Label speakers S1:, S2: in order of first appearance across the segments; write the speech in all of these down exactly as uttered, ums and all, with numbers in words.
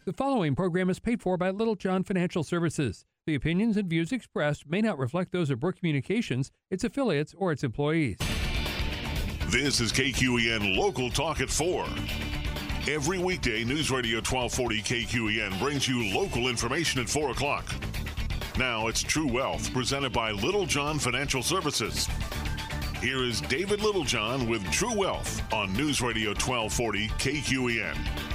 S1: The following program is paid for by Little John Financial Services. The opinions and views expressed may not reflect those of Brook Communications, its affiliates, or its employees.
S2: This is K Q E N Local Talk at four. Every weekday, News Radio twelve forty K Q E N brings you local information at four o'clock. Now it's True Wealth, presented by Little John Financial Services. Here is David Littlejohn with True Wealth on News Radio twelve forty K Q E N.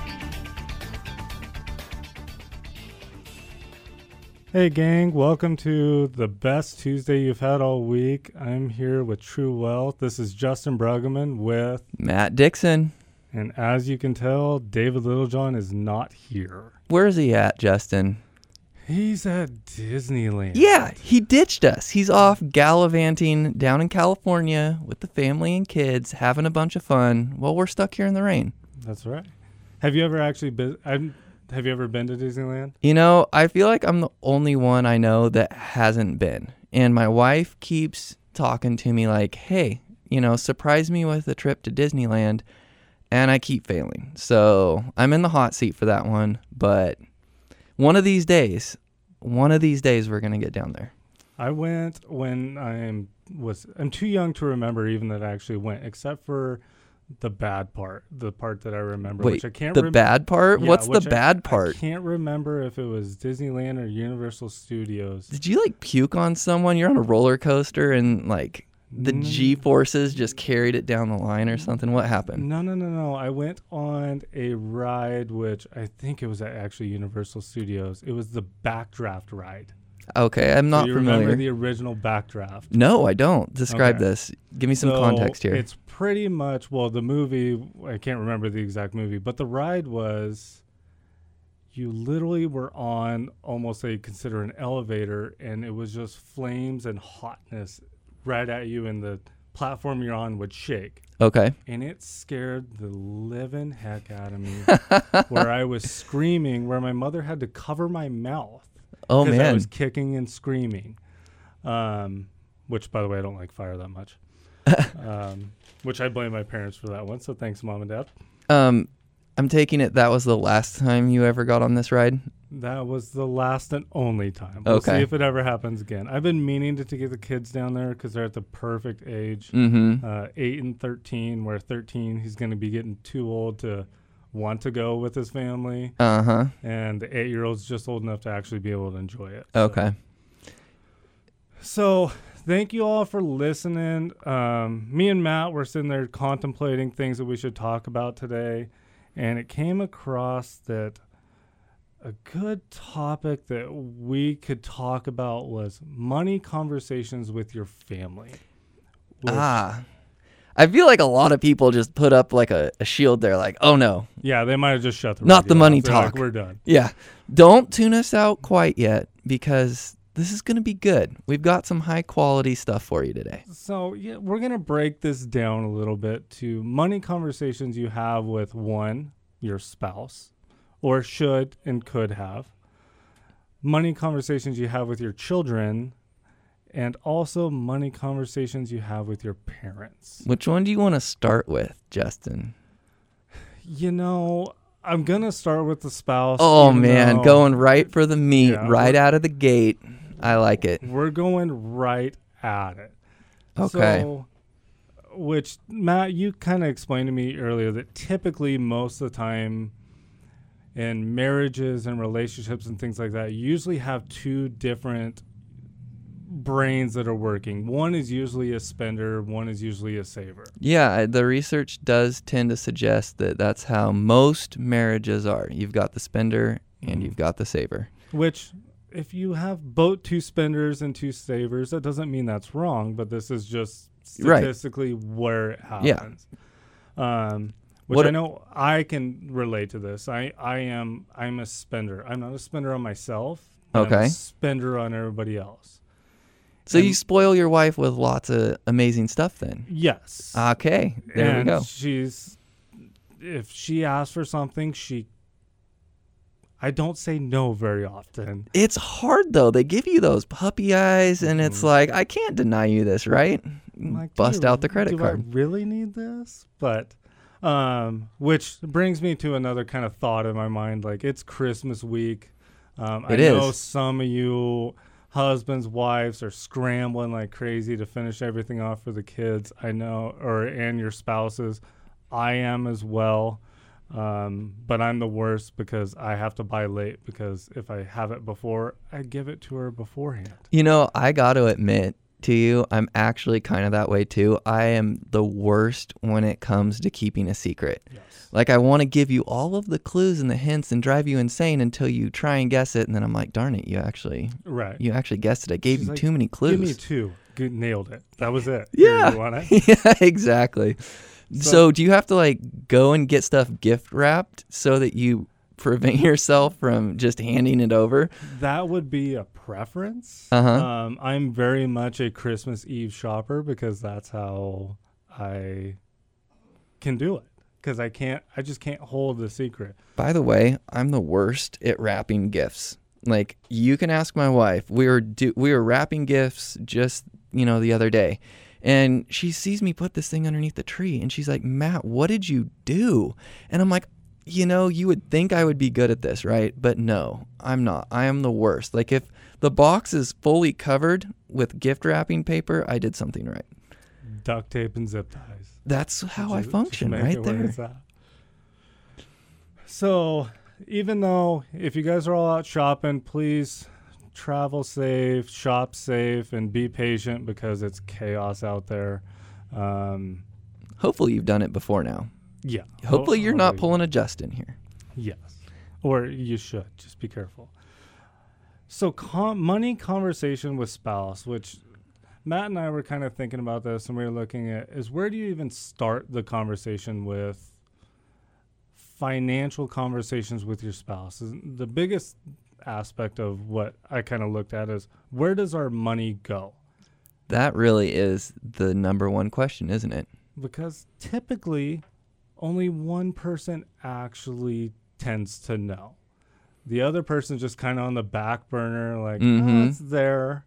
S3: Hey gang, welcome to the best Tuesday you've had all week. I'm here with True Wealth. This is Justin Bruggeman with
S4: Matt Dixon.
S3: And as you can tell, David Littlejohn is not here.
S4: Where is he at, Justin?
S3: He's at Disneyland.
S4: Yeah, he ditched us. He's off gallivanting down in California with the family and kids, having a bunch of fun while we're stuck here in the rain.
S3: That's right. Have you ever actually been... I'm, Have you ever been to Disneyland?
S4: You know, I feel like I'm the only one I know that hasn't been. And my wife keeps talking to me like, hey, you know, surprise me with a trip to Disneyland. And I keep failing. So I'm in the hot seat for that one. But one of these days, one of these days we're going to get down there.
S3: I went when I was, I'm too young to remember even that I actually went, except for the bad part, the part that I remember,
S4: Wait,
S3: which I can't
S4: the
S3: rem-
S4: bad part?
S3: Yeah,
S4: What's the
S3: which I-
S4: bad part?
S3: I can't remember if it was Disneyland or Universal Studios.
S4: Did you like puke on someone? You're on a roller coaster and like the
S3: Mm.
S4: G-forces just carried it down the line or something? What happened?
S3: No, no, no, no. I went on a ride, which I think it was at actually Universal Studios. It was the Backdraft ride.
S4: Okay, I'm not
S3: Do you
S4: familiar.
S3: remember the original Backdraft?
S4: No, I don't. Describe
S3: Okay.
S4: this. Give me some
S3: So
S4: context here.
S3: It's pretty much, well, the movie, I can't remember the exact movie, but the ride was, you literally were on almost a consider an elevator, and it was just flames and hotness right at you, and the platform you're on would shake.
S4: Okay.
S3: And it scared the living heck out of me, where I was screaming, where my mother had to cover my mouth.
S4: Oh,
S3: Because I
S4: man.
S3: was kicking and screaming, um, which, by the way, I don't like fire that much, um, which I blame my parents for that one. So thanks, Mom and Dad.
S4: Um, I'm taking it that was the last time you ever got on this ride?
S3: That was the last and only time. We'll
S4: Okay.
S3: see if it ever happens again. I've been meaning to, to get the kids down there because they're at the perfect age,
S4: Mm-hmm.
S3: uh, eight and thirteen, where thirteen, he's going to be getting too old to want to go with his family.
S4: Uh-huh.
S3: And the eight-year-old's just old enough to actually be able to enjoy it. So.
S4: Okay.
S3: So thank you all for listening. Um, me and Matt were sitting there contemplating things that we should talk about today, and it came across that a good topic that we could talk about was money conversations with your family. Which,
S4: Ah. I feel like a lot of people just put up like a, a shield there like, oh no.
S3: Yeah, they might have just shut the
S4: Not the
S3: radio
S4: money
S3: off. They're like,
S4: talk.
S3: we're done.
S4: Yeah. Don't tune us out quite yet because this is going to be good. We've got some high quality stuff for you today.
S3: So yeah, we're going to break this down a little bit to money conversations you have with, one, your spouse, or should and could have. Money conversations you have with your children, and also money conversations you have with your parents.
S4: Which one do you want to start with, Justin?
S3: You know, I'm going to start with the spouse.
S4: Oh,
S3: even
S4: man.
S3: though
S4: Going right for the meat,
S3: Yeah,
S4: right
S3: we're-
S4: out of the gate. I like it.
S3: We're going right at it.
S4: Okay.
S3: So, which, Matt, you kind of explained to me earlier that typically most of the time in marriages and relationships and things like that, you usually have two different brains that are working. One is usually a spender, one is usually a saver.
S4: Yeah, the research does tend to suggest that that's how most marriages are. You've got the spender and you've got the saver.
S3: Which, if you have both two spenders and two savers, that doesn't mean that's wrong, but this is just
S4: Right.
S3: statistically where it
S4: Yeah.
S3: happens. Um, which
S4: What
S3: I
S4: a-
S3: know I can relate to this. I, I am I'm a spender. I'm not a spender on myself. But I'm
S4: Okay.
S3: a spender on everybody else.
S4: So
S3: And-
S4: you spoil your wife with lots of amazing stuff then.
S3: Yes.
S4: Okay, there
S3: and
S4: we go.
S3: She's if she asks for something, she I don't say no very often.
S4: It's hard though. They give you those puppy eyes and it's
S3: Mhm.
S4: like, I can't deny you this, right?
S3: I'm like,
S4: Bust
S3: "Do you-
S4: out the credit
S3: do
S4: card.
S3: I really need this? But Um, which brings me to another kind of thought in my mind. Like, it's Christmas week. Um, I
S4: It
S3: know
S4: is.
S3: some of you husbands, wives are scrambling like crazy to finish everything off for the kids. I know, or and your spouses. I am as well. Um, but I'm the worst because I have to buy late, because if I have it before, I give it to her beforehand.
S4: You know, I got to admit to you, I'm actually kind of that way too. I am the worst when it comes to keeping a secret.
S3: Yes.
S4: Like, I want to give you all of the clues and the hints and drive you insane until you try and guess it, and then I'm like, darn it, you actually,
S3: Right.
S4: you actually guessed it. I gave
S3: She's
S4: you
S3: like,
S4: too many clues.
S3: Give me two. Good, nailed it. That was it.
S4: Yeah.
S3: Here, you want it?
S4: Yeah, exactly. So,
S3: So-
S4: do you have to like go and get stuff gift wrapped so that you prevent yourself from just handing it over?
S3: That would be a preference.
S4: Uh-huh.
S3: Um, I'm very much a Christmas Eve shopper because that's how I can do it. Because I can't, I just can't hold the secret.
S4: By the way, I'm the worst at wrapping gifts. Like, you can ask my wife. We were do we were wrapping gifts just, you know, the other day. And she sees me put this thing underneath the tree, and she's like, "Matt, what did you do?" And I'm like, "You know, you would think I would be good at this, right? But no, I'm not. I am the worst. Like, if the box is fully covered with gift wrapping paper, I did something right."
S3: Duct tape and zip ties.
S4: That's how I
S3: Just-
S4: function
S3: just make
S4: right
S3: it where
S4: there.
S3: it's at. So, even though if you guys are all out shopping, please travel safe, shop safe, and be patient because it's chaos out there. Um,
S4: Hopefully you've done it before now.
S3: yeah.
S4: Hopefully you're not
S3: Hopefully-
S4: pulling a Justin here.
S3: Yes. Or you should. Just be careful. So, com- money conversation with spouse, which Matt and I were kind of thinking about this, and we were looking at, is where do you even start the conversation with financial conversations with your spouse? And the biggest aspect of what I kind of looked at is, where does our money go?
S4: That really is the number one question, isn't it?
S3: Because typically only one person actually tends to know. The other person's just kind of on the back burner, like,
S4: Mhm.
S3: oh, it's there.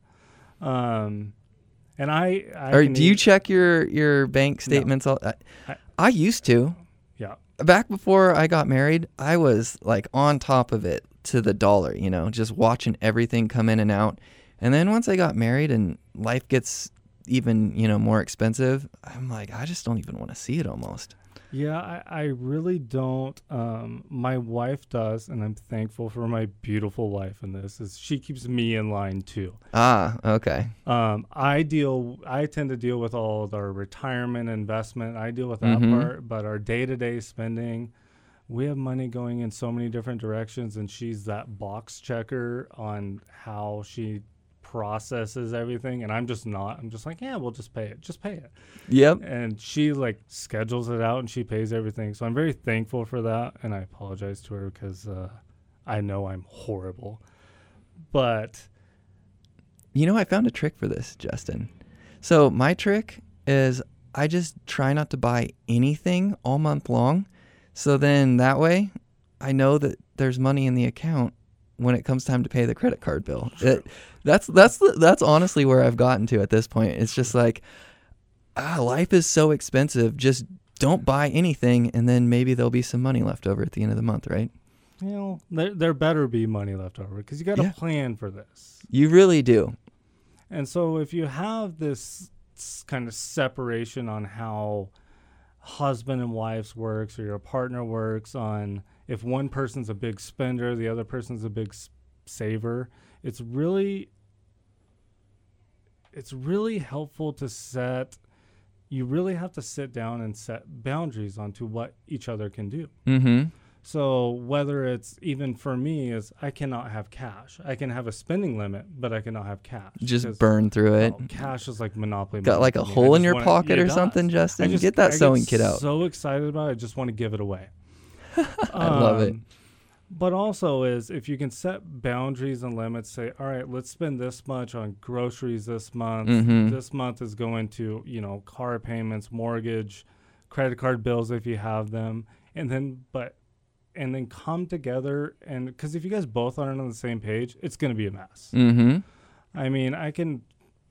S3: Um, and I, I
S4: Or
S3: can
S4: do you
S3: eat-
S4: check your, your bank statements? All, I,
S3: I-
S4: I used to.
S3: yeah,
S4: Back before I got married, I was like on top of it to the dollar, you know, just watching everything come in and out. And then once I got married and life gets even, you know, more expensive, I'm like, I just don't even want to see it almost.
S3: yeah, I, I really don't. Um, my wife does, and I'm thankful for my beautiful wife in this. Is she keeps me in line too.
S4: Ah, okay.
S3: Um, I deal. I tend to deal with all of our retirement investment. I deal with that
S4: Mhm.
S3: part, but our day-to-day spending, we have money going in so many different directions, and she's that box checker on how she processes everything, and I'm just not. I'm just like, yeah, we'll just pay it. Just pay it.
S4: Yep.
S3: And she like schedules it out, and she pays everything. So I'm very thankful for that, and I apologize to her because uh, I know I'm horrible, but.
S4: You know, I found a trick for this, Justin. So my trick is I just try not to buy anything all month long. So then that way I know that there's money in the account when it comes time to pay the credit card bill. It, that's that's the- that's honestly where I've gotten to at this point. It's just like, ah, life is so expensive. Just don't buy anything, and then maybe there'll be some money left over at the end of the month, right?
S3: You know, there, there better be money left over because you got to
S4: Yeah.
S3: plan for this.
S4: You really do.
S3: And so if you have this s- kind of separation on how husband and wives works, or your partner works, on if one person's a big spender, the other person's a big s- saver, it's really it's really helpful to set you really have to sit down and set boundaries onto what each other can do.
S4: Mm-hmm.
S3: So whether it's, even for me, is I cannot have cash. I can have a spending limit, but I cannot have cash.
S4: Just
S3: because,
S4: burn through it.
S3: oh, cash is like Monopoly.
S4: Got
S3: money
S4: like
S3: to
S4: a
S3: me. I
S4: hole in
S3: just
S4: your
S3: wanna-
S4: pocket
S3: it
S4: or
S3: does.
S4: something,
S3: I
S4: Justin?
S3: just-
S4: Get that
S3: I
S4: sewing
S3: get
S4: kit out.
S3: So excited about it, I just want to give it away.
S4: I love it.
S3: Um, But also is if you can set boundaries and limits, say, all right, let's spend this much on groceries this month.
S4: Mhm.
S3: This month is going to, you know, car payments, mortgage, credit card bills if you have them. And then, but, and then come together. And because if you guys both aren't on the same page, it's going to be a mess.
S4: Mm-hmm.
S3: I mean, I can,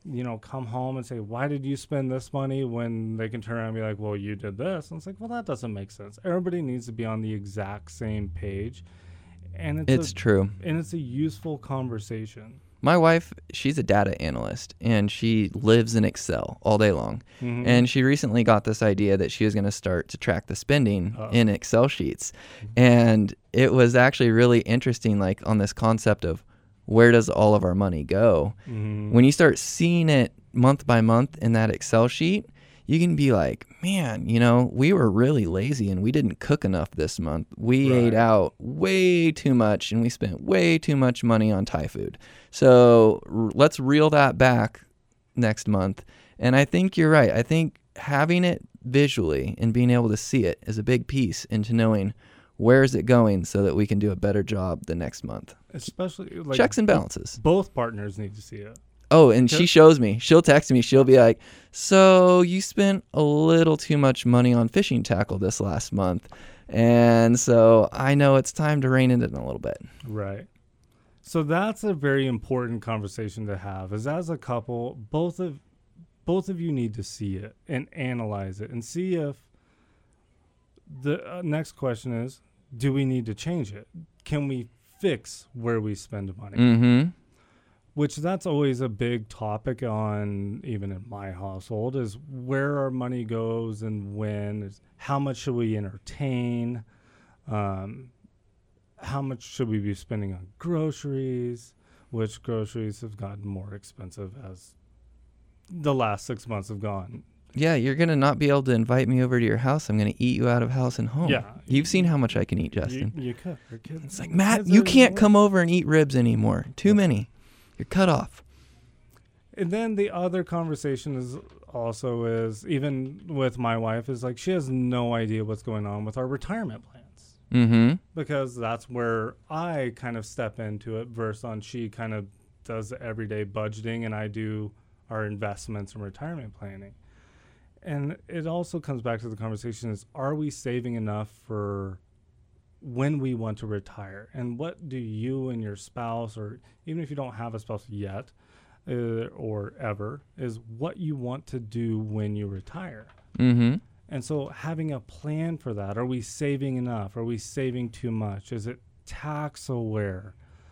S3: you know, come home and say, why did you spend this money, when they can turn around and be like, well, you did this. And it's like, well, that doesn't make sense. Everybody needs to be on the exact same page. And it's,
S4: It's
S3: a,
S4: true.
S3: And it's a useful conversation.
S4: My wife, she's a data analyst, and she lives in Excel all day long.
S3: Mm-hmm.
S4: And she recently got this idea that she was going to start to track the spending
S3: Uh-oh.
S4: in Excel sheets. And it was actually really interesting, like on this concept of where does all of our money go?
S3: Mm-hmm.
S4: When you start seeing it month by month in that Excel sheet, you can be like, man, you know, we were really lazy and we didn't cook enough this month. We
S3: Right.
S4: ate out way too much and we spent way too much money on Thai food. So r- let's reel that back next month. And I think you're right. I think having it visually and being able to see it is a big piece into knowing where is it going so that we can do a better job the next month.
S3: Especially like
S4: Checks and balances.
S3: both partners need to see it.
S4: Oh, and she
S3: Okay.
S4: shows me. She'll text me. She'll be like, so you spent a little too much money on fishing tackle this last month. And so I know it's time to rein it in a little bit.
S3: Right. So that's a very important conversation to have, is as a couple, both of both of you need to see it and analyze it and see if the uh, next question is, do we need to change it? Can we fix where we spend money?
S4: Mm-hmm.
S3: Which that's always a big topic on, even in my household, is where our money goes and when, is how much should we entertain? Um, how much should we be spending on groceries? Which groceries have gotten more expensive as the last six months have gone.
S4: Yeah, you're going to not be able to invite me over to your house. I'm going to eat you out of house and home.
S3: Yeah.
S4: You've seen how much I can eat,
S3: You,
S4: Justin.
S3: you could. Your kids,
S4: It's like, Matt,
S3: kids
S4: you
S3: are-
S4: can't come over and eat ribs anymore. Too many. You're cut off.
S3: And then the other conversation is also is, even with my wife, is like she has no idea what's going on with our retirement plans.
S4: Mm-hmm.
S3: Because that's where I kind of step into it versus on she kind of does the everyday budgeting and I do our investments and retirement planning. And it also comes back to the conversation is, are we saving enough for when we want to retire? And what do you and your spouse, or even if you don't have a spouse yet uh, or ever, is what you want to do when you retire?
S4: Mm-hmm.
S3: And so having a plan for that, are we saving enough? Are we saving too much? Is it tax aware?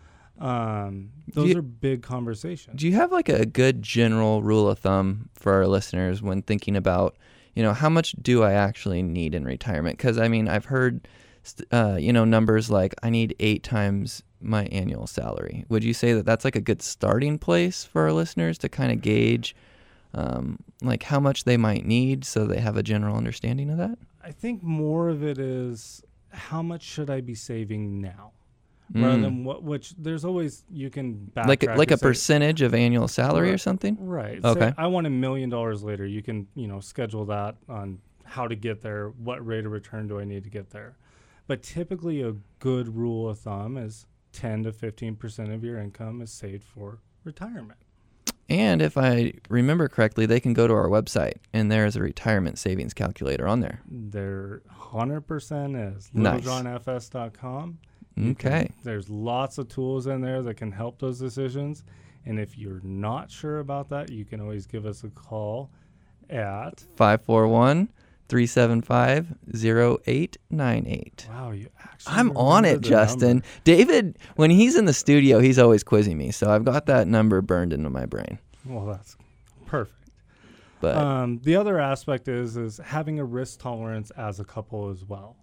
S3: Um, those
S4: you,
S3: are big conversations.
S4: Do you have like a good general rule of thumb for our listeners when thinking about, you know, how much do I actually need in retirement? Because, I mean, I've heard, uh, you know, numbers like I need eight times my annual salary. Would you say that that's like a good starting place for our listeners to kind of gauge um, like how much they might need so they have a general understanding of that?
S3: I think more of it is, how much should I be saving now? Rather
S4: Mm.
S3: than what, which there's always, you can backtrack
S4: Like a, like a
S3: and say,
S4: percentage of annual salary or
S3: Right.
S4: something?
S3: right.
S4: Okay.
S3: Say I want a million dollars later. You can, you know, schedule that on how to get there. What rate of return do I need to get there? But typically a good rule of thumb is ten to fifteen percent of your income is saved for retirement.
S4: And if I remember correctly, they can go to our website and there is a retirement savings calculator on there.
S3: Their one hundred percent is
S4: Nice.
S3: little john f s dot com.
S4: Okay.
S3: There's lots of tools in there that can help those decisions. And if you're not sure about that, you can always give us a call at,
S4: five four one, three seven five, zero eight nine eight.
S3: wow, you actually
S4: I'm on it,
S3: remember the
S4: Justin.
S3: number.
S4: David, when he's in the studio, he's always quizzing me. So I've got that number burned into my brain.
S3: Well, that's perfect.
S4: But
S3: Um, the other aspect is is having a risk tolerance as a couple as well.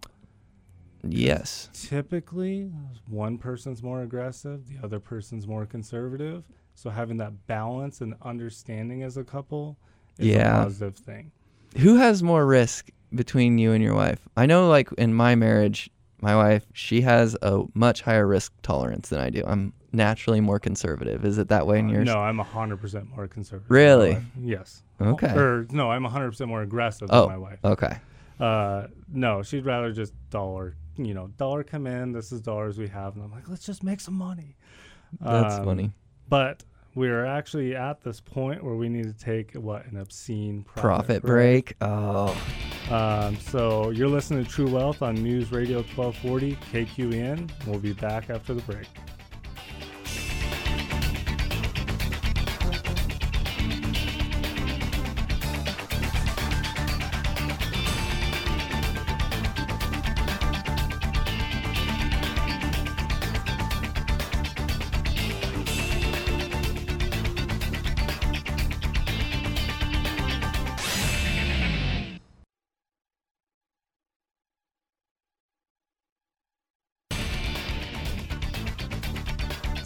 S4: yes.
S3: Typically, one person's more aggressive, the other person's more conservative. So having that balance and understanding as a couple is
S4: Yeah.
S3: a positive thing.
S4: Who has more risk between you and your wife? I know, like, in my marriage, my wife, she has a much higher risk tolerance than I do. I'm naturally more conservative. Is it that way in
S3: Uh,
S4: yours?
S3: No, I'm one hundred percent more conservative.
S4: Really?
S3: than my wife. Yes.
S4: Okay.
S3: Or no, I'm one hundred percent more aggressive
S4: Oh.
S3: than my wife.
S4: Okay.
S3: Uh, no, she'd rather just dollar, you know, dollar come in, this is dollars we have. And I'm like, let's just make some money.
S4: That's
S3: Um,
S4: funny.
S3: But we are actually at this point where we need to take, what, an obscene profit,
S4: Profit break. Oh.
S3: Um, so you're listening to True Wealth on News Radio twelve forty K Q E N. We'll be back after the break.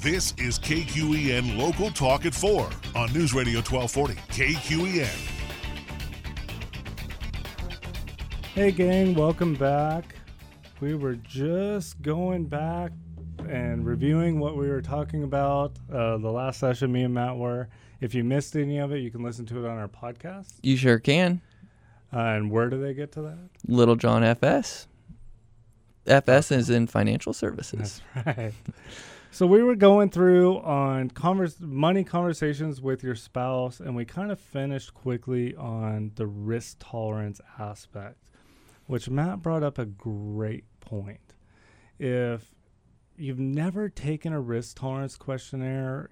S2: This is K Q E N Local Talk at four on News Radio twelve forty K Q E N.
S3: Hey gang, welcome back. We were just going back and reviewing what we were talking about uh, the last session me and Matt were. If you missed any of it, you can listen to it on our podcast.
S4: You sure can.
S3: Uh, and where do they get to that?
S4: Little John F S. F S is in financial services.
S3: That's right. So we were going through on converse, money conversations with your spouse, and we kind of finished quickly on the risk tolerance aspect, which Matt brought up a great point. If you've never taken a risk tolerance questionnaire,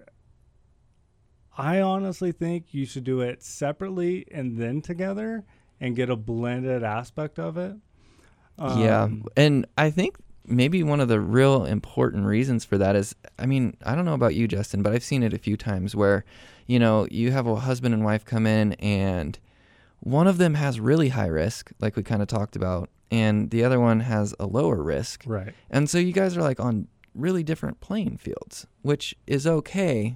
S3: I honestly think you should do it separately and then together and get a blended aspect of it. Um,
S4: yeah. And I think maybe one of the real important reasons for that is, I mean, I don't know about you, Justin, but I've seen it a few times where, you know, you have a husband and wife come in and one of them has really high risk, like we kind of talked about, and the other one has a lower risk.
S3: Right.
S4: And so you guys are like on really different playing fields, which is okay.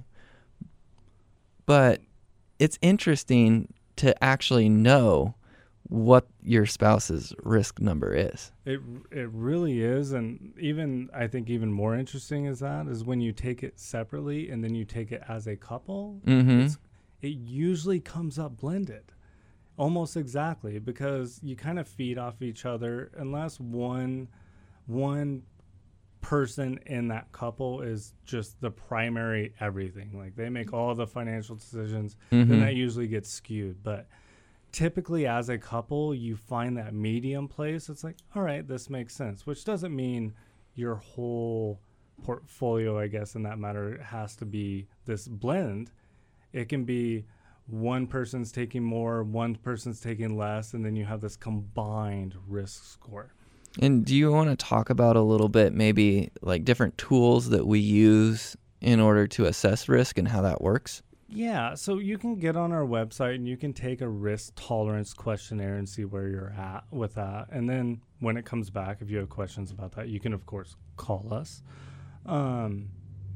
S4: But it's interesting to actually know what your spouse's risk number is.
S3: It it really is, and even I think even more interesting is that is when you take it separately and then you take it as a couple.
S4: Mm-hmm.
S3: It's, it usually comes up blended, almost exactly, because you kind of feed off each other unless one one person in that couple is just the primary everything. Like they make all the financial decisions,
S4: Mm-hmm.
S3: then that usually gets skewed, but. Typically, as a couple, you find that medium place. It's like, all right, this makes sense, which doesn't mean your whole portfolio, I guess, in that matter, has to be this blend. It can be one person's taking more, one person's taking less, and then you have this combined risk score.
S4: And do you want to talk about a little bit maybe like different tools that we use in order to assess risk and how that works?
S3: Yeah, so you can get on our website and you can take a risk tolerance questionnaire and see where you're at with that. And then when it comes back, if you have questions about that, you can, of course, call us. Um,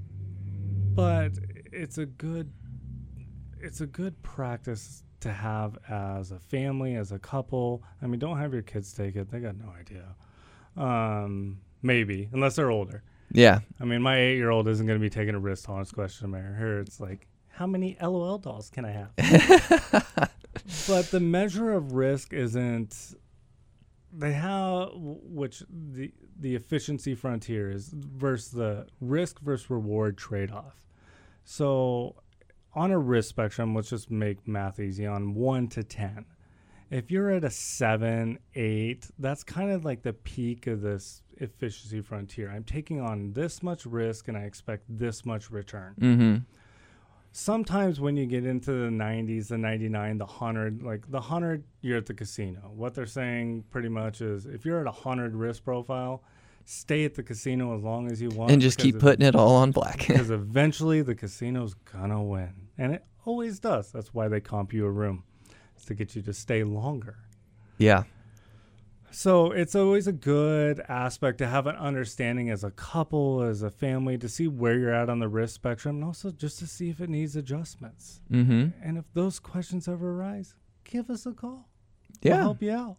S3: but it's a good it's a good practice to have as a family, as a couple. I mean, don't have your kids take it. They got no idea. Um, maybe, unless they're older.
S4: Yeah.
S3: I mean, my eight-year-old isn't going to be taking a risk tolerance questionnaire. Here, it's like, how many L O L dolls can I have? But the measure of risk isn't, they have, which the the efficiency frontier is versus the risk versus reward trade-off. So on a risk spectrum, let's just make math easy, on one to ten. If you're at a seven, eight, that's kind of like the peak of this efficiency frontier. I'm taking on this much risk and I expect this much return.
S4: Mm-hmm.
S3: Sometimes when you get into the nineties, the ninety-nine, the one hundred, like the one hundred, you're at the casino. What they're saying pretty much is if you're at a one hundred risk profile, stay at the casino as long as you want.
S4: And just keep putting it all on black.
S3: Because eventually the casino's going to win. And it always does. That's why they comp you a room. It's to get you to stay longer.
S4: Yeah.
S3: So it's always a good aspect to have an understanding as a couple, as a family, to see where you're at on the risk spectrum, and also just to see if it needs adjustments.
S4: Mm-hmm.
S3: And if those questions ever arise, give us a call.
S4: Yeah.
S3: We'll help you out.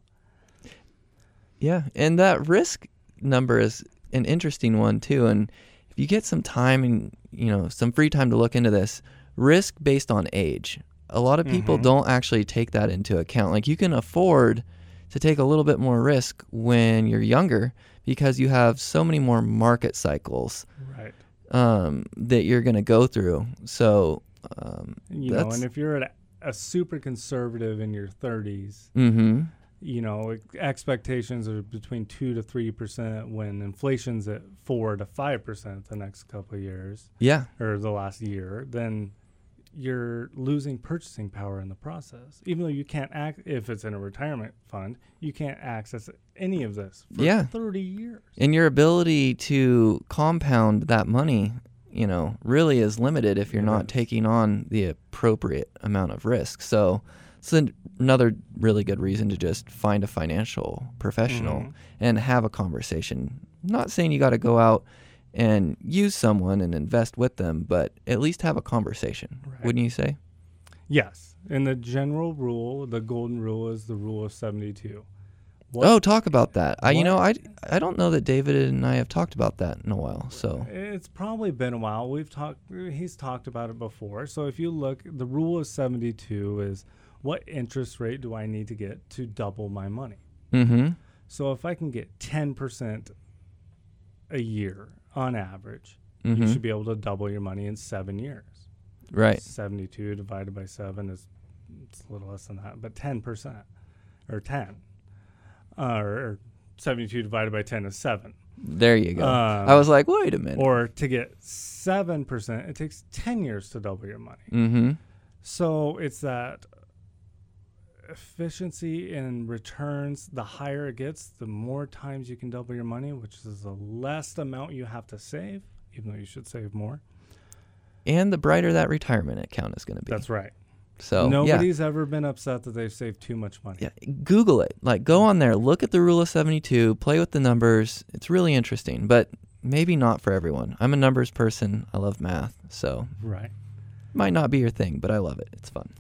S4: Yeah. And that risk number is an interesting one too. And if you get some time and, you know, some free time to look into this, risk based on age. A lot of people
S3: Mm-hmm.
S4: don't actually take that into account. Like you can afford to take a little bit more risk when you're younger because you have so many more market cycles
S3: Right.
S4: um, that you're going to go through. So, um,
S3: You know,
S4: that's,
S3: and if you're at a, a super conservative in your thirties,
S4: mm-hmm.
S3: you know, expectations are between two to three percent when inflation's at four to five percent the next couple of years
S4: Yeah.
S3: or the last year, then you're losing purchasing power in the process. Even though you can't act, if it's in a retirement fund, you can't access any of this for
S4: Yeah.
S3: thirty years.
S4: And your ability to compound that money, you know, really is limited if you're
S3: It
S4: not
S3: is.
S4: taking on the appropriate amount of risk. So it's an, another really good reason to just find a financial professional
S3: Mhm.
S4: and have a conversation. I'm not saying you got to go out and use someone and invest with them, but at least have a conversation.
S3: Right.
S4: Wouldn't you say?
S3: Yes. And the general rule, the golden rule, is the rule of seventy-two. What,
S4: Oh, talk about that. I, you
S3: what-
S4: know, I, I don't know that David and I have talked about that in a while. So,
S3: It's probably been a while. We've talked. He's talked about it before. So if you look, the rule of seventy-two is what interest rate do I need to get to double my money?
S4: mm-hmm.
S3: So if I can get ten percent a year on average,
S4: Mm-hmm.
S3: you should be able to double your money in seven years.
S4: Right.
S3: seventy-two divided by seven is it's a little less than that, but ten percent or ten. Uh, or, or seventy-two divided by ten is seven.
S4: There you go.
S3: Um,
S4: I was like, wait a minute.
S3: Or to get seven percent, it takes ten years to double your money.
S4: mm-hmm.
S3: So it's that efficiency in returns. The higher it gets, the more times you can double your money, which is the less amount you have to save, even though you should save more.
S4: And the brighter that retirement account is going to be.
S3: That's right.
S4: So, yeah.
S3: Nobody's ever been upset that they've saved too much money.
S4: Yeah, Google it. Like, go on there, look at the rule of seventy-two, play with the numbers. It's really interesting, but maybe not for everyone. I'm a numbers person. I love math, so
S3: Right.
S4: might not be your thing, but I love it. It's fun.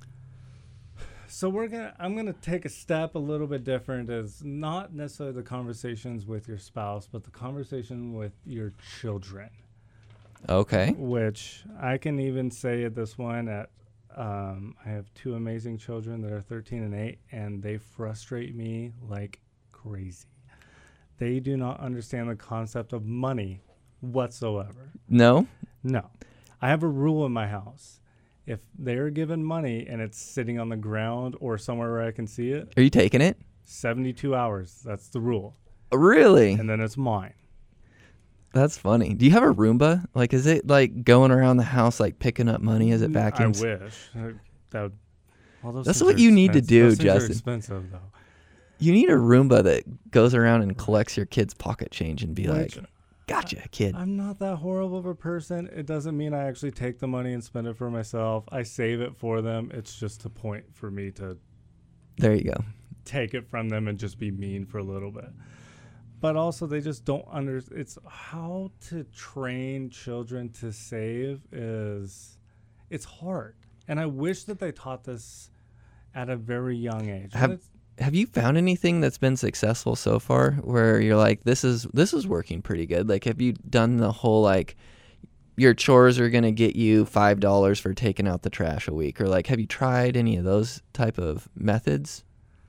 S3: So we're gonna. I'm gonna take a step a little bit different. As not necessarily the conversations with your spouse, but the conversation with your children.
S4: Okay.
S3: Which I can even say at this one at. Um, I have two amazing children that are thirteen and eight, and they frustrate me like crazy. They do not understand the concept of money whatsoever.
S4: No?
S3: No. I have a rule in my house. If they're given money and it's sitting on the ground or somewhere where I can see it,
S4: Are you taking it?
S3: seventy-two hours. That's the rule.
S4: Really?
S3: And then it's mine.
S4: That's funny. Do you have a Roomba? Like, is it like going around the house, like picking up money as it vacuums?
S3: I wish. Uh, That would, well, those
S4: That's
S3: things
S4: what
S3: are
S4: you need to
S3: expensive.
S4: do,
S3: Those things are
S4: Justin.
S3: expensive, though.
S4: You need a Roomba that goes around and collects your kid's pocket change and be
S3: Which-
S4: like, gotcha, kid.
S3: I'm not that horrible of a person. It doesn't mean I actually take the money and spend it for myself. I save it for them. It's just a point for me to
S4: There you go.
S3: take it from them and just be mean for a little bit. But also, they just don't under. It's how to train children to save is, it's hard. And I wish that they taught this at a very young age.
S4: Have-
S3: And it's-
S4: Have you found anything that's been successful so far where you're like, this is this is working pretty good? Like, have you done the whole, like, your chores are going to get you five dollars for taking out the trash a week? Or, like, have you tried any of those type of methods?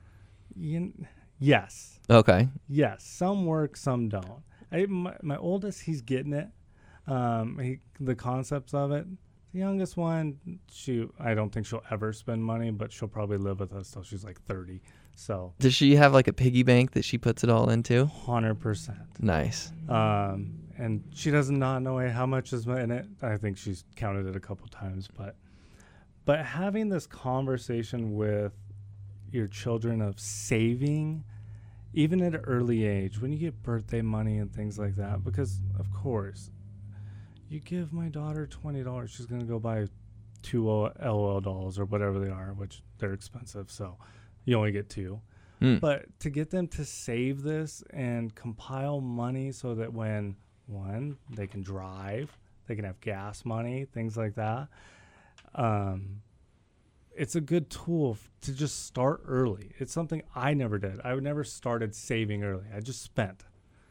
S3: you- yes.
S4: Okay.
S3: Yes, some work, some don't. I, my, my oldest, he's getting it. Um, he, the concepts of it. The youngest one, she, I don't think she'll ever spend money, but she'll probably live with us till she's like thirty. So,
S4: Does she have, like, a piggy bank that she puts it all into?
S3: one hundred percent.
S4: Nice.
S3: Um, and she does not know how much is in it. I think she's counted it a couple times, but, but having this conversation with your children of saving, even at an early age, when you get birthday money and things like that, because of course, you give my daughter twenty dollars, she's going to go buy two L O L dolls or whatever they are, which they're expensive, so you only get two.
S4: Mm.
S3: But to get them to save this and compile money so that when, one, they can drive, they can have gas money, things like that, um, it's a good tool f- to just start early. It's something I never did. I never started saving early. I just spent.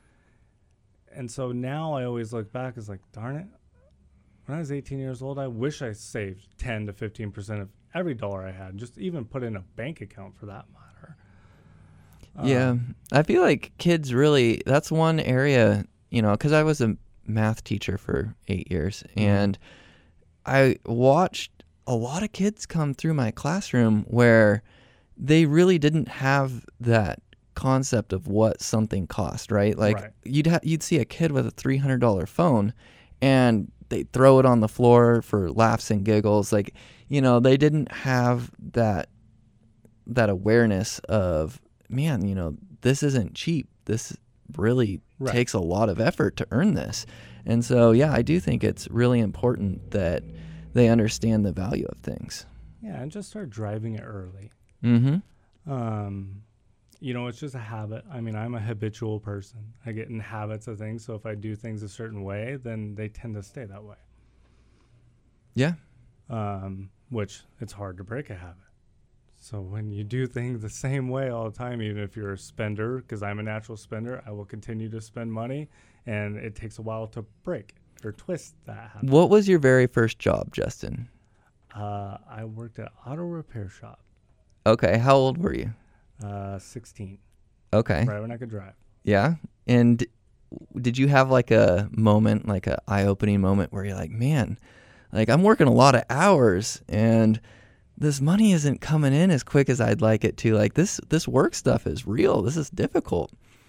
S3: And so now I always look back as like, darn it, when I was eighteen years old, I wish I saved ten to fifteen percent of every dollar I had, just even put in a bank account for that matter.
S4: Yeah,
S3: Um,
S4: I feel like kids really, that's one area, you know, because I was a math teacher for eight years, and I watched a lot of kids come through my classroom where they really didn't have that concept of what something cost, right? Like,
S3: Right.
S4: you'd ha- you'd see a kid with a three hundred dollars phone, and they'd throw it on the floor for laughs and giggles. Like, you know, they didn't have that that awareness of, man, you know, this isn't cheap. This really
S3: Right.
S4: takes a lot of effort to earn this. And so, yeah, I do think it's really important that they understand the value of things.
S3: Yeah, and just start driving it early.
S4: Mm-hmm.
S3: Um, you know, it's just a habit. I mean, I'm a habitual person. I get in habits of things. So if I do things a certain way, then they tend to stay that way.
S4: Yeah.
S3: Um, which it's hard to break a habit. So when you do things the same way all the time, even if you're a spender, because I'm a natural spender, I will continue to spend money, and it takes a while to break or twist that habit.
S4: What was your very first job, Justin?
S3: Uh, I worked at auto repair shop.
S4: Okay. How old were you?
S3: Uh, sixteen.
S4: Okay.
S3: Right when I could drive.
S4: Yeah. And did you have like a moment, like a eye-opening moment where you're like, man, like I'm working a lot of hours and this money isn't coming in as quick as I'd like it to. Like this, this work stuff is real. This is difficult.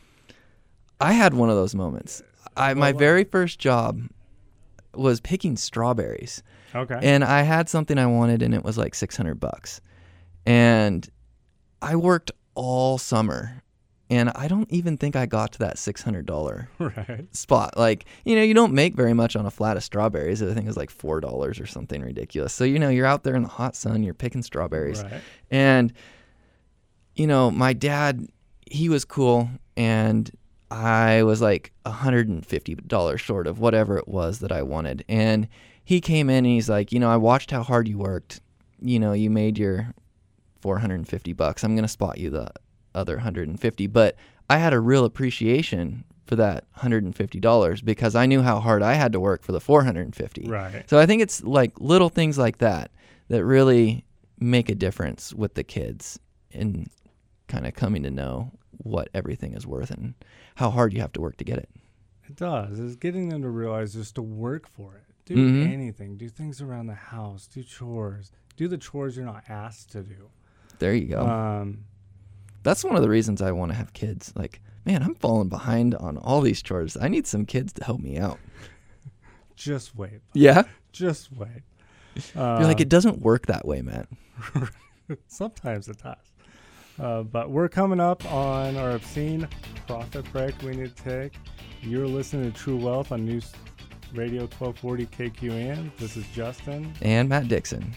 S4: I had one of those moments. I, my very first job was picking strawberries.
S3: Okay.
S4: And I had something I wanted and it was like six hundred bucks. And I worked all summer and I don't even think I got to that six hundred dollars
S3: right.
S4: spot. Like, you know, you don't make very much on a flat of strawberries. I think it was like four dollars or something ridiculous. So, you know, you're out there in the hot sun, you're picking strawberries.
S3: Right.
S4: And, you know, my dad, he was cool. And I was like one hundred fifty dollars short of whatever it was that I wanted. And he came in and he's like, you know, I watched how hard you worked. You know, you made your four hundred fifty bucks. I'm going to spot you the other one hundred fifty. But I had a real appreciation for that one hundred fifty dollars because I knew how hard I had to work for the four hundred fifty.
S3: Right.
S4: So I think it's like little things like that that really make a difference with the kids in kind of coming to know what everything is worth and how hard you have to work to get it.
S3: It does. It's getting them to realize just to work for it. Do
S4: Mhm.
S3: anything. Do things around the house. Do chores. Do the chores you're not asked to do.
S4: There you go.
S3: Um,
S4: That's one of the reasons I want to have kids. Like, man, I'm falling behind on all these chores. I need some kids to help me out.
S3: just wait.
S4: Yeah?
S3: Just wait.
S4: You're like, it doesn't work that way, Matt.
S3: Sometimes it does. Uh, but we're coming up on our obscene profit break we need to take. You're listening to True Wealth on News Radio twelve forty K Q N. This is Justin.
S4: And Matt Dixon.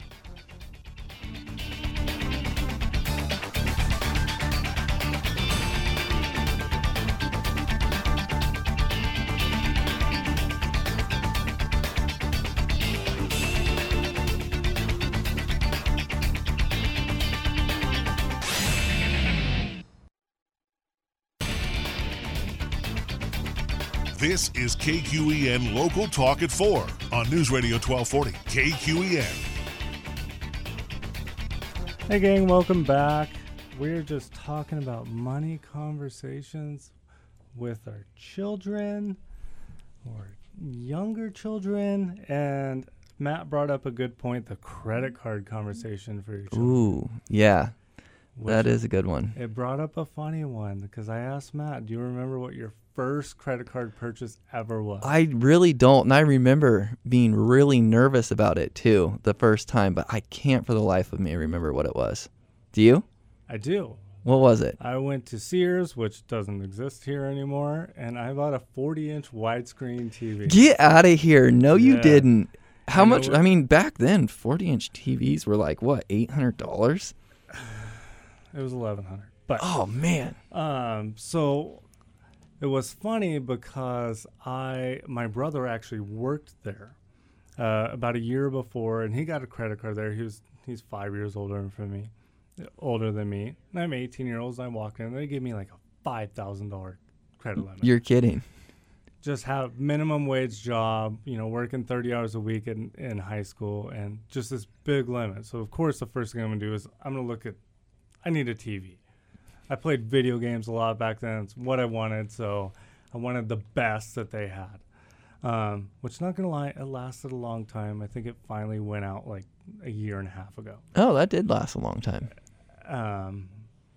S2: This is K Q E N Local Talk at four on News Radio twelve forty K Q E N.
S3: Hey gang, welcome back. We're just talking about money conversations with our children or younger children. And Matt brought up a good point, the credit card conversation for your children.
S4: Ooh, yeah.
S3: which
S4: That is a good one.
S3: It brought up a funny one because I asked Matt, do you remember what your first credit card purchase ever was?
S4: I really don't. And I remember being really nervous about it too the first time, but I can't for the life of me remember what it was. Do you?
S3: I do.
S4: What was it?
S3: I went to Sears, which doesn't exist here anymore, and I bought a forty-inch widescreen T V.
S4: Get out of here. No, you
S3: Yeah.
S4: didn't. How
S3: I know
S4: much?
S3: what-
S4: I mean, back then, forty-inch T Vs were like, what, eight hundred dollars?
S3: It was eleven hundred. But
S4: Oh, man.
S3: um, so it was funny because I my brother actually worked there uh, about a year before, and he got a credit card there. He was he's five years older than me, older than me. And I'm eighteen year olds. I walk in, and they give me like a five thousand dollar credit limit.
S4: You're kidding.
S3: Just have minimum wage job, you know, working thirty hours a week in, in high school, and just this big limit. So of course, the first thing I'm gonna do is I'm gonna look at. I need a T V. I played video games a lot back then. It's what I wanted, so I wanted the best that they had. Um, which, not gonna lie, it lasted a long time. I think it finally went out like a year and a half ago.
S4: Oh, that did last a long time.
S3: Um,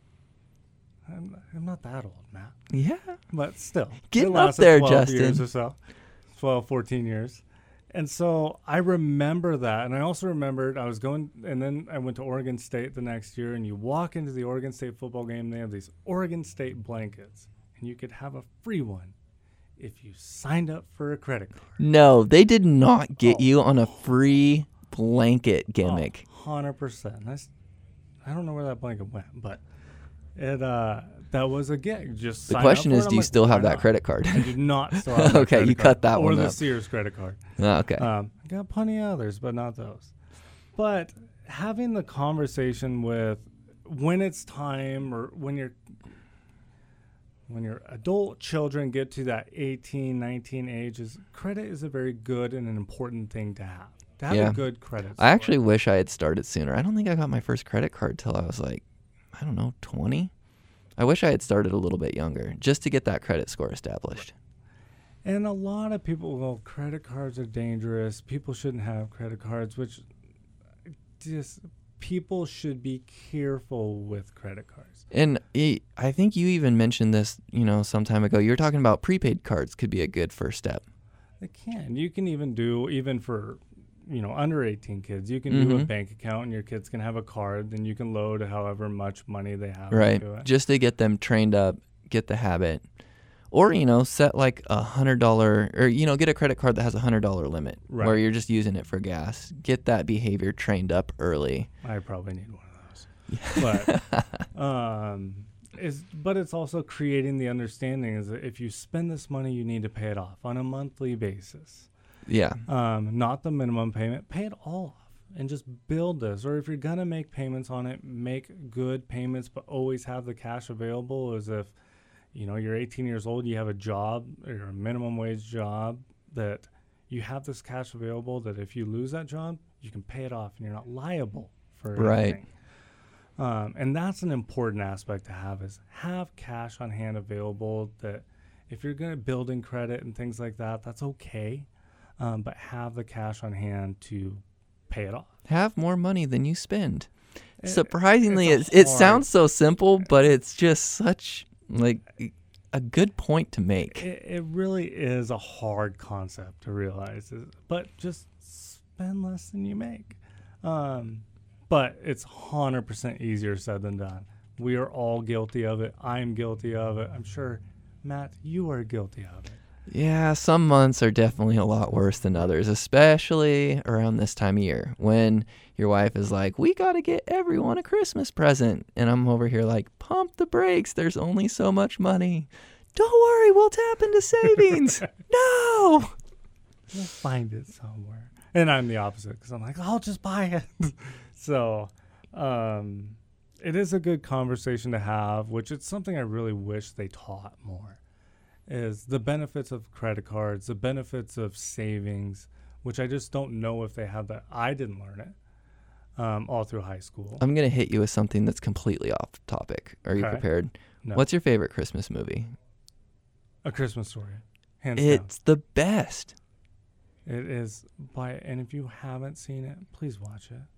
S3: I'm, I'm not that old, Matt.
S4: Yeah.
S3: But still,
S4: Getting
S3: it
S4: up
S3: lasted
S4: there,
S3: twelve years
S4: Justin.
S3: or so. twelve, fourteen years. And so I remember that. And I also remembered I was going, and then I went to Oregon State the next year, and you walk into the Oregon State football game, they have these Oregon State blankets, and you could have a free one if you signed up for a credit card.
S4: No, they did not get
S3: Oh.
S4: you on a free blanket gimmick.
S3: Oh, one hundred percent. That's, I don't know where that blanket went, but it uh, that was a gig. Just
S4: The
S3: sign
S4: question
S3: up for
S4: is,
S3: it.
S4: do
S3: I'm
S4: you
S3: like,
S4: still have
S3: why
S4: that
S3: not?
S4: credit card?
S3: I do not still have that
S4: Okay,
S3: credit
S4: you
S3: card.
S4: cut that
S3: or
S4: one
S3: the
S4: up.
S3: Sears credit card.
S4: Oh, okay.
S3: Um, I got plenty of others, but not those. But having the conversation with when it's time, or when you're when your adult children get to that eighteen, nineteen age, is credit is a very good and an important thing to have. To have
S4: Yeah.
S3: a good credit
S4: I
S3: score.
S4: actually wish I had started sooner. I don't think I got my first credit card till I was like, I don't know, twenty. I wish I had started a little bit younger just to get that credit score established.
S3: And a lot of people, well, credit cards are dangerous. People shouldn't have credit cards, which just people should be careful with credit cards.
S4: And e- I think you even mentioned this, you know, some time ago. You were talking about prepaid cards could be a good first step.
S3: They can. You can even do, even for, you know, under eighteen kids, you can do a
S4: Mhm.
S3: bank account and your kids can have a card, and you can load however much money they have
S4: Right.
S3: into it.
S4: Just to get them trained up, get the habit. Or, you know, set like a hundred dollar or, you know, get a credit card that has a hundred dollar limit
S3: Right.
S4: where you're just using it for gas. Get that behavior trained up early.
S3: I probably need one of those. But um is but it's also creating the understanding is that if you spend this money, you need to pay it off on a monthly basis.
S4: Yeah.
S3: Um, not the minimum payment. Pay it all off and just build this. Or if you're gonna make payments on it, make good payments, but always have the cash available. As if, you know, you're eighteen years old, you have a job or a minimum wage job, that you have this cash available that if you lose that job, you can pay it off and you're not liable for
S4: Right.
S3: anything. Um, and that's an important aspect to have, is have cash on hand available, that if you're going to building credit and things like that, that's okay. Um, but have the cash on hand to pay it off.
S4: Have more money than you spend.
S3: It-
S4: Surprisingly,
S3: it's
S4: it,
S3: a
S4: it
S3: hard-
S4: sounds so simple, but it's just such like a good point to make.
S3: It, it really is a hard concept to realize, is- but just spend less than you make. Um, but it's one hundred percent easier said than done. We are all guilty of it. I'm guilty of it. I'm sure, Matt, you are guilty of it.
S4: Yeah, some months are definitely a lot worse than others, especially around this time of year when your wife is like, we got to get everyone a Christmas present. And I'm over here like, pump the brakes. There's only so much money. Don't worry, we'll tap into savings. No.
S3: We'll find it somewhere. And I'm the opposite, because I'm like, I'll just buy it. So um, it is a good conversation to have, which it's something I really wish they taught more, is the benefits of credit cards, the benefits of savings, which I just don't know if they have that. I didn't learn it um, all through high school.
S4: I'm going to hit you with something that's completely off topic. Are you
S3: Okay.
S4: prepared?
S3: No.
S4: What's your favorite Christmas movie?
S3: A Christmas Story. Hands down.
S4: It's the best.
S3: It is by, and if you haven't seen it, please watch it.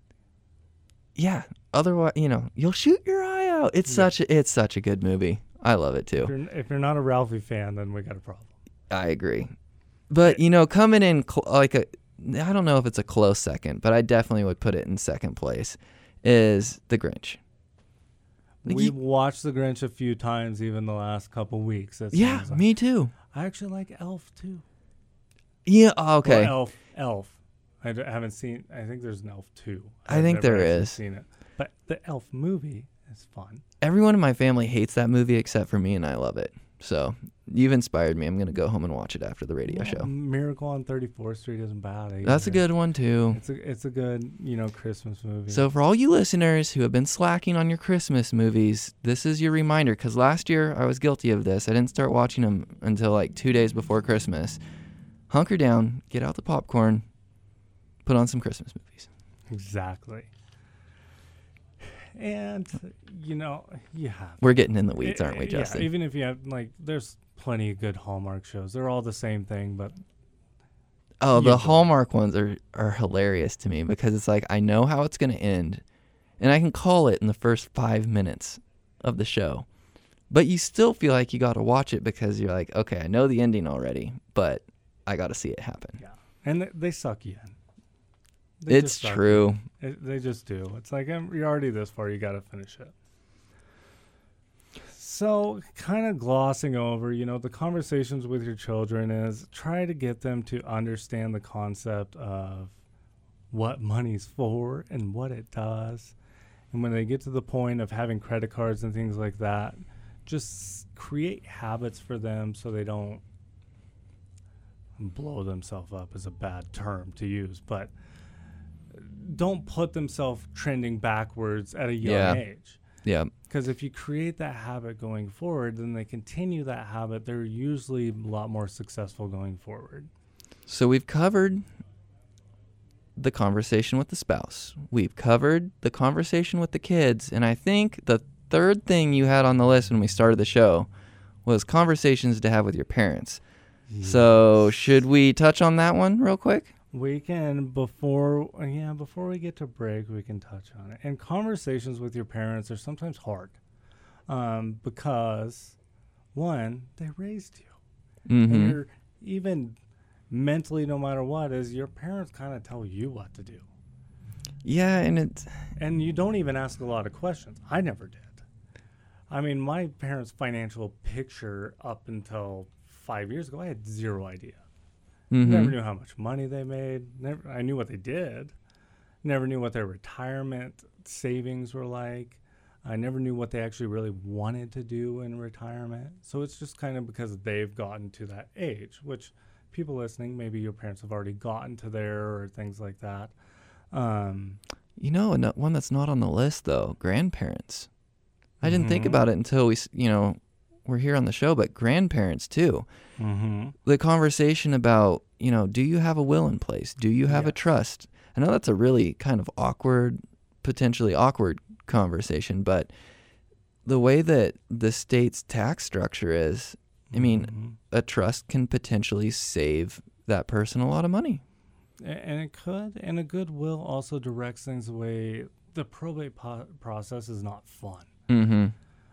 S4: Yeah. Otherwise, you know, you'll shoot your eye out. It's
S3: Yeah.
S4: such a, it's such a good movie. I love it too.
S3: If you're, if you're not a Ralphie fan, then we got a problem.
S4: I agree. But, you know, coming in cl- like a, I don't know if it's a close second, but I definitely would put it in second place, is The Grinch. Like
S3: We've
S4: you-
S3: watched The Grinch a few times, even the last couple weeks. It
S4: Yeah,
S3: seems like.
S4: me too.
S3: I actually like Elf too.
S4: Yeah, oh, okay.
S3: Or Elf, Elf. I d- haven't seen. I think there's an Elf two.
S4: I
S3: I've
S4: think
S3: never
S4: there
S3: actually
S4: is.
S3: Seen it, but the Elf movie is fun.
S4: Everyone in my family hates that movie except for me, and I love it. So you've inspired me. I'm going to go home and watch it after the radio
S3: Well,
S4: show.
S3: Miracle on thirty-fourth Street isn't bad either.
S4: That's a good one, too.
S3: It's a it's a good you know Christmas movie.
S4: So for all you listeners who have been slacking on your Christmas movies, this is your reminder, because last year I was guilty of this. I didn't start watching them until like two days before Christmas. Hunker down, get out the popcorn, put on some Christmas movies.
S3: exactly. And you know you have.
S4: We're getting in the weeds,
S3: Eh,
S4: aren't we,
S3: eh,
S4: Justin?
S3: Yeah, even if you have like, there's plenty of good Hallmark shows. They're all the same thing, but
S4: Oh,
S3: You
S4: the
S3: go.
S4: Hallmark ones are, are hilarious to me because it's like I know how it's going to end, and I can call it in the first five minutes of the show. But you still feel like you got to watch it because you're like, okay, I know the ending already, but I got to see it happen.
S3: yeah, and they, they suck you in. They
S4: It's
S3: just suck
S4: true.
S3: you in. It, they just do. It's like um, you're already this far, you got to finish it. So, kind of glossing over, you know, the conversations with your children is try to get them to understand the concept of what money's for and what it does, And when they get to the point of having credit cards and things like that, just create habits for them so they don't blow themselves up is a bad term to use, but don't put themselves trending backwards at a young
S4: Yeah.
S3: age.
S4: Yeah.
S3: Because if you create that habit going forward, then they continue that habit, they're usually a lot more successful going forward.
S4: So we've covered the conversation with the spouse. We've covered the conversation with the kids. And I think the third thing you had on the list when we started the show was conversations to have with your parents.
S3: Yes.
S4: So should we touch on that one real quick?
S3: We can, before, yeah, before we get to break, we can touch on it. And conversations with your parents are sometimes hard um, because, one, they raised you.
S4: Mm-hmm.
S3: And you're even mentally, no matter what, is your parents kind of tell you what to do.
S4: Yeah, and it's...
S3: And you don't even ask a lot of questions. I never did. I mean, my parents' financial picture up until five years ago, I had zero idea.
S4: Mm-hmm.
S3: Never knew how much money they made. Never, I knew what they did. Never knew what their retirement savings were like. I never knew what they actually really wanted to do in retirement. So it's just kind of because they've gotten to that age, which people listening, maybe your parents have already gotten to there or things like that. Um,
S4: You know, and one that's not on the list, though, grandparents. I didn't think
S3: Mhm.
S4: about it until we, s- you know, we're here on the show, but grandparents, too.
S3: mm-hmm.
S4: The conversation about, you know, do you have a will in place? Do you have a
S3: Yes.
S4: trust? I know that's a really kind of awkward, potentially awkward conversation, but the way that the state's tax structure is, I mean,
S3: Mm-hmm.
S4: a trust can potentially save that person a lot of money.
S3: A- And it could, and a good will also directs things away. The probate po- process is not fun.
S4: Mm-hmm.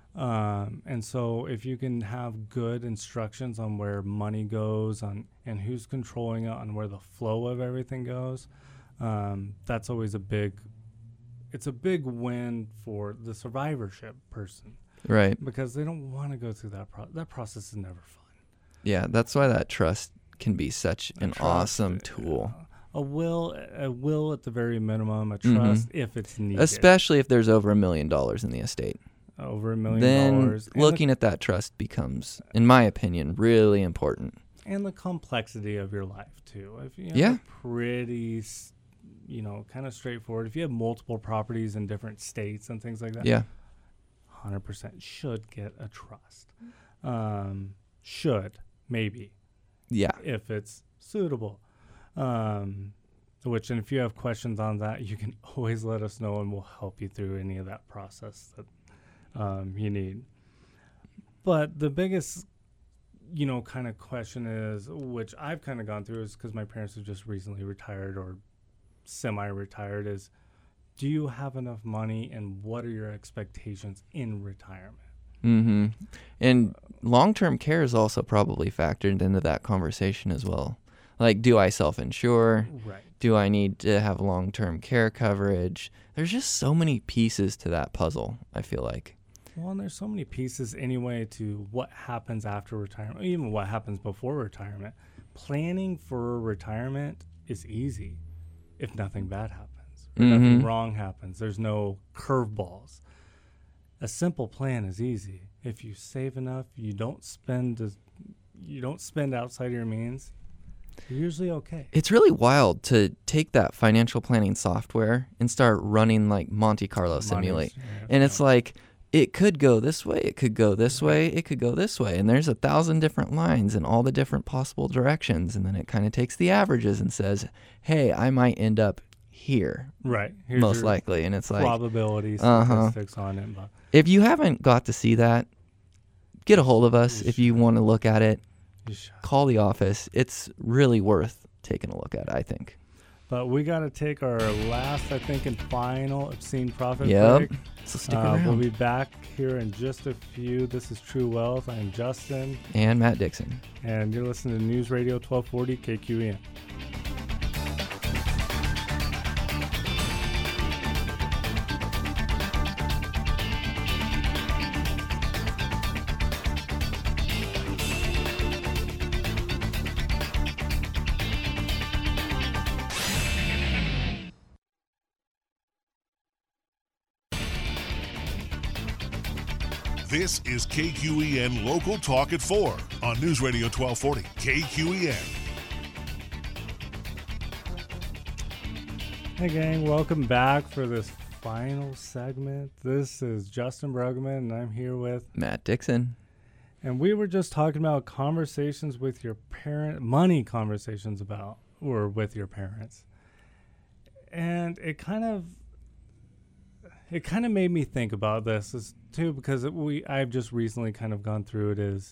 S3: Um, and so if you can have good instructions on where money goes on and who's controlling it, on where the flow of everything goes, um, that's always a big, it's a big win for the survivorship person
S4: Right.
S3: because they don't want to go through that pro- that process is never fun.
S4: Yeah, that's why that trust can be such
S3: A
S4: an
S3: trust,
S4: awesome
S3: uh,
S4: tool.
S3: A will, a will at the very minimum, a
S4: Mhm.
S3: trust if it's needed.
S4: Especially if there's over a million dollars in the estate.
S3: Over a million
S4: Then
S3: dollars. And the-
S4: looking at that trust becomes, in my opinion, really important.
S3: and the complexity of your life too. If you have
S4: Yeah.
S3: a pretty, s- you know, kind of straightforward. If you have multiple properties in different states and things like that,
S4: Yeah.
S3: one hundred percent should get a trust. Um, should maybe
S4: Yeah.
S3: if it's suitable. Um, which, and if you have questions on that, you can always let us know, and we'll help you through any of that process that um, you need. But the biggest, you know, kind of question is, which I've kind of gone through, is because my parents have just recently retired or semi-retired, is do you have enough money, and what are your expectations in retirement?
S4: Mm-hmm. And long-term care is also probably factored into that conversation as well. Like, do I self-insure?
S3: Right.
S4: Do I need to have long-term care coverage? There's just so many pieces to that puzzle, I feel like.
S3: Well, and there's so many pieces anyway to what happens after retirement, even what happens before retirement. Planning for retirement is easy if nothing bad happens, or nothing
S4: Mhm.
S3: wrong happens. There's no curveballs. A simple plan is easy. If you save enough, you don't spend as, you don't spend outside your means, you're usually okay.
S4: It's really wild to take that financial planning software and start running like Monte Carlo
S3: Money's-
S4: simulate.
S3: yeah,
S4: And it's
S3: yeah.
S4: like, it could go this way, it could go this way, it could go this way. And there's a thousand different lines and all the different possible directions. And then it kind of takes the averages and says, hey, I might end up here,
S3: right. Here's
S4: most
S3: your
S4: likely. And it's like,
S3: probability
S4: Uh-huh.
S3: statistics on it. But
S4: if you haven't got to see that, get a hold of us.
S3: You
S4: If you
S3: should.
S4: want to look at it,
S3: you should.
S4: call the office. It's really worth taking a look at, I think.
S3: But we got to take our last, I think, and final obscene profit
S4: Yep.
S3: break.
S4: So stick
S3: Uh,
S4: around.
S3: we'll be back here in just a few. This is True Wealth. I'm Justin,
S4: And Matt Dixon.
S3: and you're listening to News Radio twelve forty K Q E N.
S2: This is K Q E N Local Talk at four on News Radio twelve forty K Q E N.
S3: Hey gang, welcome back for this final segment. This is Justin Brugman, and I'm here with
S4: Matt Dixon.
S3: And we were just talking about conversations with your parent, money conversations about, or with your parents. And it kind of, it kind of made me think about this is too, because it, we, I've just recently kind of gone through it is,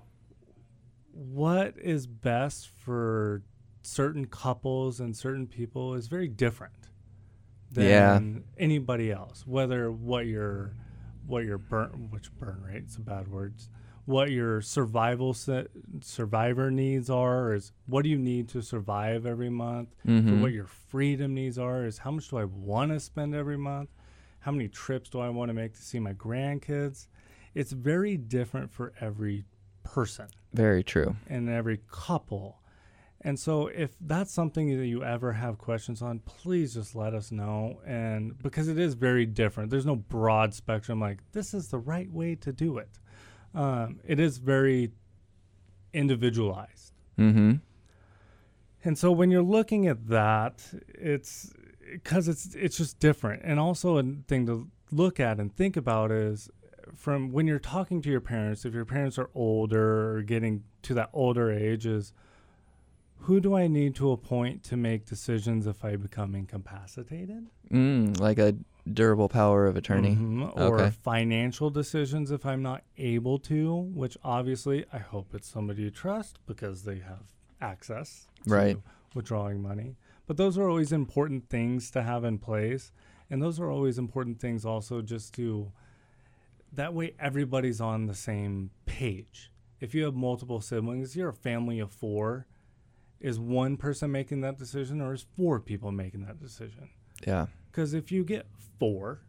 S3: what is best for certain couples and certain people is very different than
S4: Yeah.
S3: anybody else. Whether what your what your burn which burn rate's a bad word, what your survival se- survivor needs are is what do you need to survive every month.
S4: Mm-hmm.
S3: For what your freedom needs are is how much do I want to spend every month, how many trips do I want to make to see my grandkids. It's very different for every person
S4: Very true.
S3: and every couple. And so if that's something that you ever have questions on, please just let us know. And because it is very different, there's no broad spectrum like this is the right way to do it. Um, it is very individualized.
S4: Mm-hmm.
S3: And so when you're looking at that, it's because it's it's just different. And also a thing to look at and think about is from when you're talking to your parents, if your parents are older or getting to that older age, is who do I need to appoint to make decisions if I become incapacitated?
S4: Mm, like a durable power of attorney.
S3: Mhm. Or
S4: Okay.
S3: financial decisions if I'm not able to, which obviously I hope it's somebody you trust because they have access to
S4: Right.
S3: withdrawing money. But those are always important things to have in place. And those are always important things also just to, that way everybody's on the same page. If you have multiple siblings, you're a family of four. Is one person making that decision or is four people making that decision?
S4: Yeah.
S3: Because if you get four,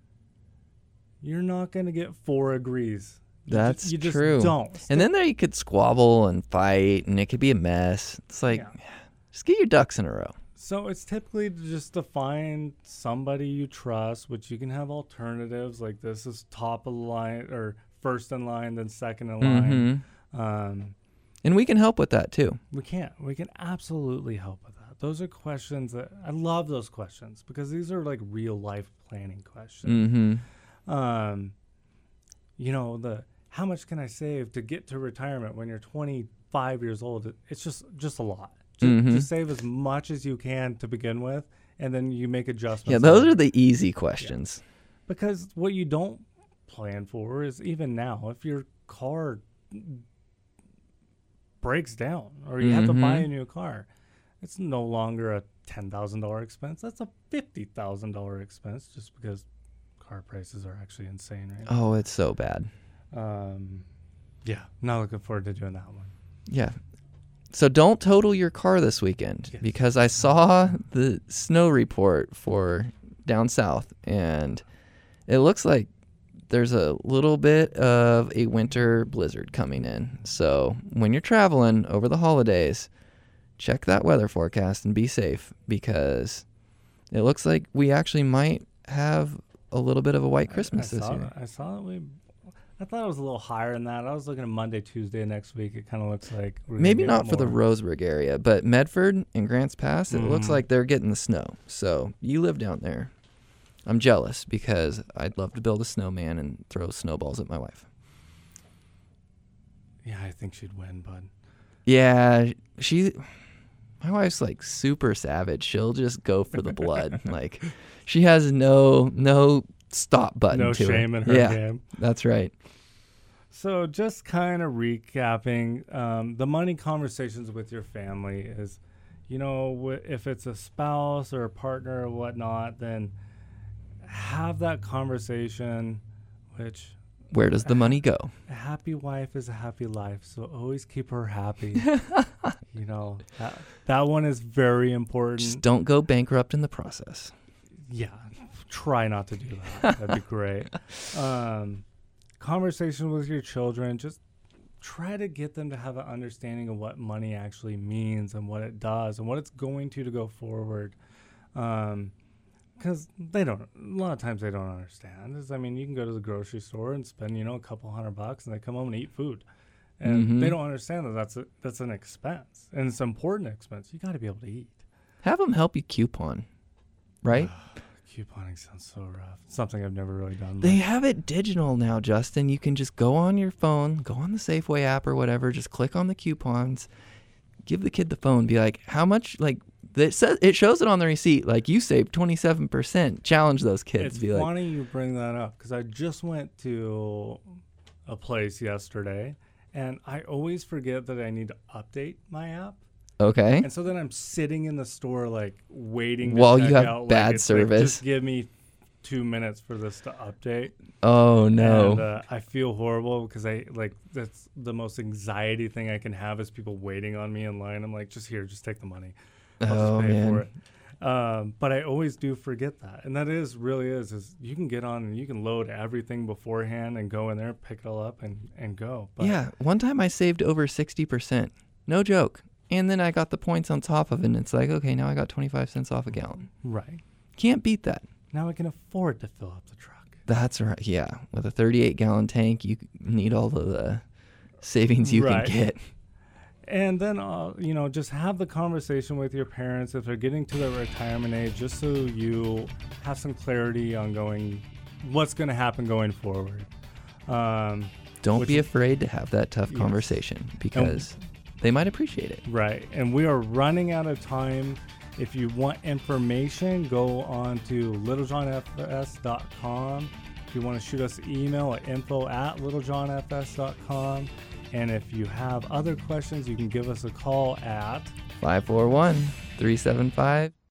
S3: you're not going to get four agrees. You ju-
S4: That's
S3: you just
S4: true.
S3: don't.
S4: And then there you could squabble and fight, and it could be a mess. It's like,
S3: Yeah.
S4: just get your ducks in a row.
S3: So it's typically just to find somebody you trust, which you can have alternatives like this is top of the line or first in line, then second in line.
S4: Mm-hmm.
S3: Um,
S4: And we can help with that too.
S3: we can't. We can absolutely help with that. Those are questions that I love those questions because these are like real life planning questions.
S4: Mm-hmm.
S3: Um, you know, the how much can I save to get to retirement when you're twenty-five years old? It, it's just just a lot. Just,
S4: Mhm.
S3: just save as much as you can to begin with, and then you make adjustments.
S4: Yeah, those
S3: later.
S4: are the easy questions.
S3: Because what you don't plan for is even now, if your car breaks down or you have to buy a
S4: Mhm.
S3: new car, it's no longer a ten thousand dollars expense. That's a fifty thousand dollars expense just because car prices are actually insane right now.
S4: Oh, it's so bad.
S3: Um, yeah, not looking forward to doing that one.
S4: Yeah. So don't total your car this weekend
S3: Yes.
S4: because I saw the snow report for down south and it looks like there's a little bit of a winter blizzard coming in. So when you're traveling over the holidays, check that weather forecast and be safe because it looks like we actually might have a little bit of a white Christmas
S3: I, I
S4: this
S3: saw
S4: year.
S3: That. I saw that we. I thought it was a little higher than that. I was looking at Monday, Tuesday next week. It kind of looks like we're gonna
S4: Maybe
S3: get
S4: not for the
S3: more.
S4: Roseburg area, but Medford and Grants Pass, it looks
S3: Mhm.
S4: like they're getting the snow. So you live down there. I'm jealous because I'd love to build a snowman and throw snowballs at my wife.
S3: Yeah, I think she'd win, bud.
S4: Yeah, she, my wife's like super savage. She'll just go for the blood. Like she has no no stop button
S3: No
S4: to
S3: shame
S4: it.
S3: in her
S4: Yeah,
S3: game.
S4: that's right.
S3: So just kind of recapping, um, the money conversations with your family is, you know, wh- if it's a spouse or a partner or whatnot, then have that conversation, which
S4: Where does the money go?
S3: a happy wife is a happy life. So always keep her happy. You know, that, that one is very important.
S4: Just don't go bankrupt in the process.
S3: Yeah, try not to do that. That'd be great. Um, conversation with your children, just try to get them to have an understanding of what money actually means and what it does and what it's going to to go forward. Um, because they don't, a lot of times they don't understand. Is, I mean, you can go to the grocery store and spend, you know, a couple hundred bucks and they come home and eat food. And
S4: Mhm.
S3: they don't understand that that's, a, that's an expense. And it's an important expense. You got to be able to eat.
S4: Have them help you coupon, right?
S3: Couponing sounds so rough. It's something I've never really done.
S4: They have it digital now, Justin. You can just go on your phone, go on the Safeway app or whatever, just click on the coupons, give the kid the phone, be like, how much, like, it says, it shows it on the receipt, like, you saved twenty-seven percent. Challenge those kids.
S3: It's
S4: be
S3: funny
S4: like,
S3: you bring that up because I just went to a place yesterday and I always forget that I need to update my app.
S4: okay.
S3: And so then I'm sitting in the store, like, waiting to
S4: While
S3: check
S4: you have
S3: out, like,
S4: bad
S3: it's like,
S4: service.
S3: just give me two minutes for this to update.
S4: Oh, no.
S3: And uh, I feel horrible because I, like, that's the most anxiety thing I can have is people waiting on me in line. I'm like, just here, just take the money. I'll
S4: Oh,
S3: just pay
S4: man.
S3: for it. Um, but I always do forget that. And that is really is, is you can get on and you can load everything beforehand and go in there, pick it all up and, and go. But
S4: Yeah. One time I saved over sixty percent. No joke. And then I got the points on top of it, and it's like, okay, now I got twenty-five cents off a gallon.
S3: Right.
S4: Can't beat that.
S3: Now I can afford to fill up the truck.
S4: That's right. Yeah. With a thirty-eight gallon tank, you need all of the savings you
S3: Right.
S4: can get.
S3: And then, uh, you know, just have the conversation with your parents if they're getting to their retirement age, just so you have some clarity on going, what's going to happen going forward. Um,
S4: Don't
S3: Which
S4: be
S3: is-
S4: afraid to have that tough
S3: Yes.
S4: conversation because they might appreciate it.
S3: right. And we are running out of time. If you want information, go on to little john f s dot com. If you want to shoot us an email at info at little john f s dot com. And if you have other questions, you can give us a call at
S4: five four one, three seven five